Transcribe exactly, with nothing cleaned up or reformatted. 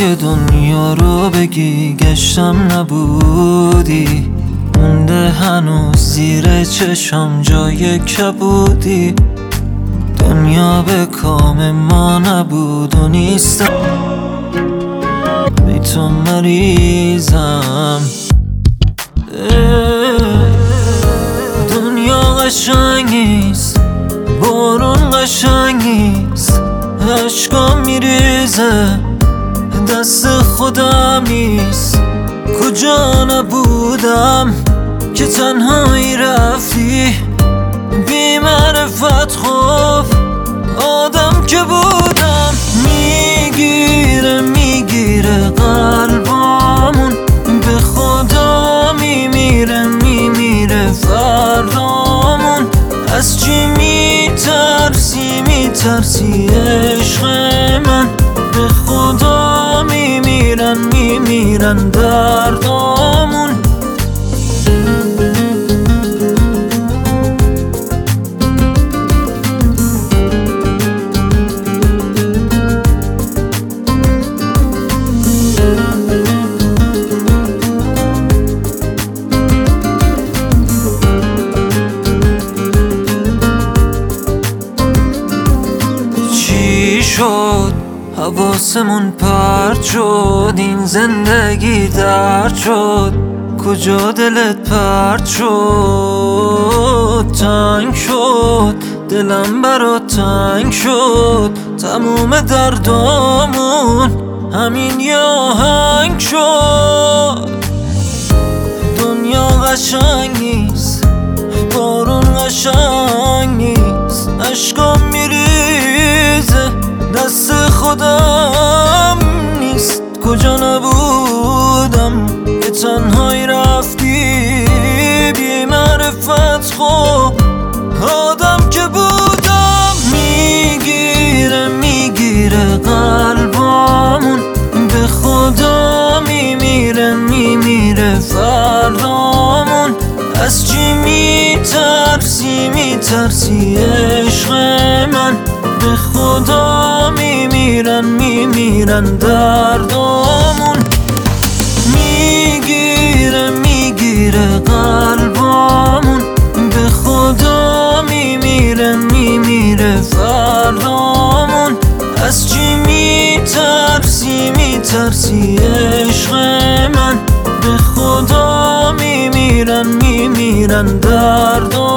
جای دنیا رو بگی گشتم نبودی، مونده هنوز زیر چشم جای کبودی. دنیا به کام ما نبود و نیستم، بی تو مریضم. دنیا قشنگ نیست، بارون قشنگ نیست، عشقام میریزه دست خودم نیست. کجا نبودم که تنهایی رفتی، بی معرفت خوف آدم که بودم. میگیره میگیره قلبامون، به خدا میمیره میمیره فردامون. از چی میترسی میترسی عشق من، به خدا میمیرن میمیرن دردامون. شد حواسمون پرت شد، این زندگی درد شد. کجا دلت پرت شد؟ تنگ شد دلم برات تنگ شد، تموم دردامون همین یه آهنگ شد. دنیا قشنگ نیست، بارون قشنگ نیست، عشقام میریزه دست خودم نیست. کجا نبودم که تنهایی رفتی، بی معرفت خوب آدم که بودم. میگیره میگیره قلبامون، به خدا میمیره میمیره فردامون. از چی میترسی میترسی عشق من، به خدا میمیرن میمیرن دردامون. میگیره میگیره قلبامون، به خدا میمیره میمیره فردامون. از چی میترسی میترسی عشق من، به خدا میمیرن میمیرن دردامون.